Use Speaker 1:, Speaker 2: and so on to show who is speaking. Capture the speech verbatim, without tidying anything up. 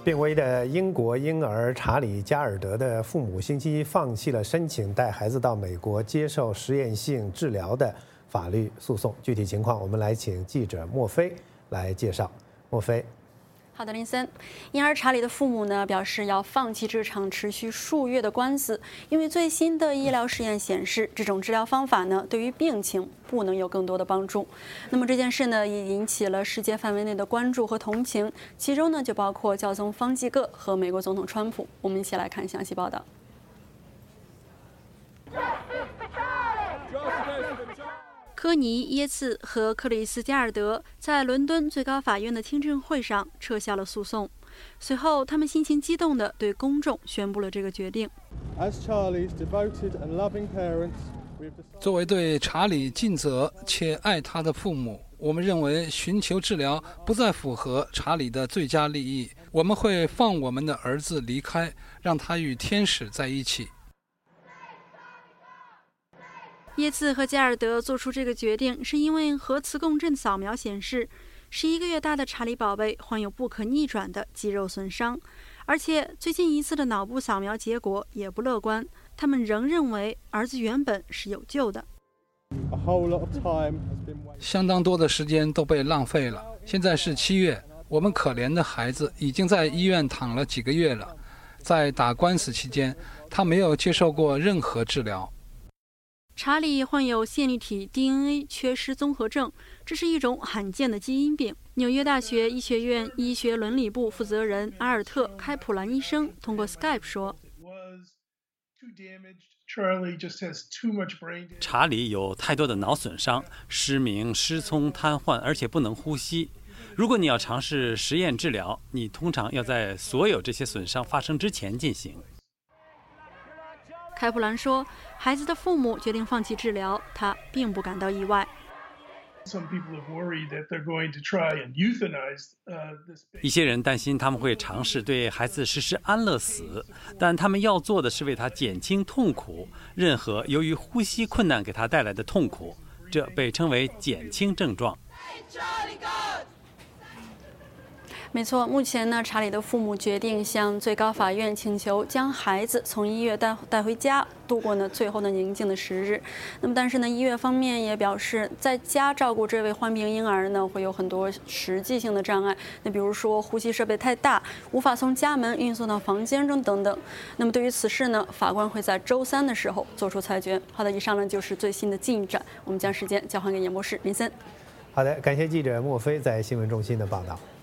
Speaker 1: 病危的英国婴儿查理·加尔德的父母星期一放弃了申请带孩子到美国接受实验性治疗的法律诉讼。具体情况，我们来请记者莫菲来介绍。莫菲。
Speaker 2: 好的，林森，婴儿查理的父母呢表示要放弃这场持续数月的官司，因为最新的医疗实验显示，这种治疗方法呢对于病情不能有更多的帮助。那么这件事呢也引起了世界范围内的关注和同情，其中呢就包括教宗方济各和美国总统川普。我们一起来看详细报道。科尼、耶茨和克里斯加尔德在伦敦最高法院的听证会上撤销了诉讼。随后，他们心情激动地对公众宣布了这个决定。
Speaker 3: 作为对查理尽责且爱他的父母，我们认为寻求治疗不再符合查理的最佳利益。我们会放我们的儿子离开，让他与天使在一起。
Speaker 2: 耶茨和加尔德做出这个决定，是因为核磁共振扫描显示，十一个月大的查理宝贝患有不可逆转的肌肉损伤，而且最近一次的脑部扫描结果也不乐观。他们仍认为儿子原本是有救的。
Speaker 3: 相当多的时间都被浪费了。现在是七月，我们可怜的孩子已经在医院躺了几个月了。在打官司期间，他没有接受过任何治疗。
Speaker 2: 查理患有线粒体 D N A 缺失综合症，这是一种罕见的基因病。纽约大学医学院医学伦理部负责人阿尔特·开普兰医生通过 Skype 说：“
Speaker 4: 查理有太多的脑损伤、失明、失聪、瘫痪，而且不能呼吸。如果你要尝试实验治疗，你通常要在所有这些损伤发生之前进行。”
Speaker 2: 开普兰说，孩子的父母决定放弃治疗，他并不感到意外。
Speaker 4: 一些人担心他们会尝试对孩子实施安乐死，但他们要做的是为他减轻痛苦，任何由于呼吸困难给他带来的痛苦，这被称为减轻症状。
Speaker 2: 没错，目前呢，查理的父母决定向最高法院请求将孩子从医院带带回家，度过呢最后的宁静的时日。那么，但是呢，医院方面也表示，在家照顾这位患病婴儿呢，会有很多实际性的障碍。那比如说，呼吸设备太大，无法从家门运送到房间中等等。那么，对于此事呢，法官会在周三的时候做出裁决。好的，以上呢就是最新的进展。我们将时间交还给演播室林森。
Speaker 1: 好的，感谢记者莫菲在新闻中心的报道。